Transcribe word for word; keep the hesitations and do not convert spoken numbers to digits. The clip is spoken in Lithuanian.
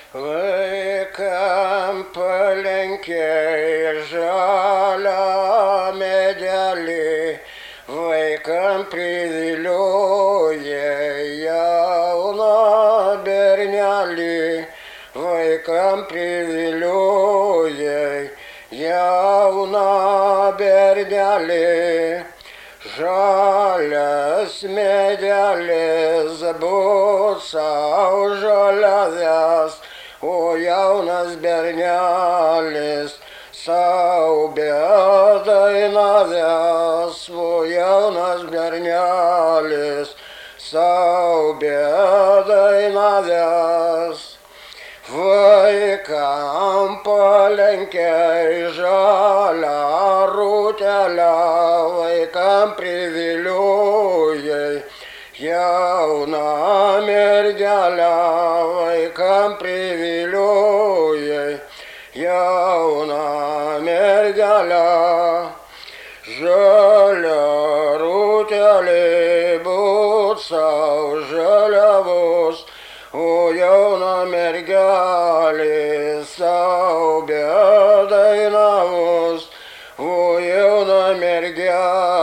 Vaikam palenkė žalią medelį, vaikam privilioja jauną bernelį, vaikam privilioja jauną bernelį. Žalias medelis bus sau žaliavęs, o jaunas bernelis sau bedainavęs, o jaunas bernelis sau bedainavęs. Vaikam palenkė žalią rūtelę, vaikam privilioja jauną mergelę, vaikam privilioja jauną mergelę. Žalia rūtelė būt sau žaliavos, o jauna mergelė sau bedainavos, o jauna mergelė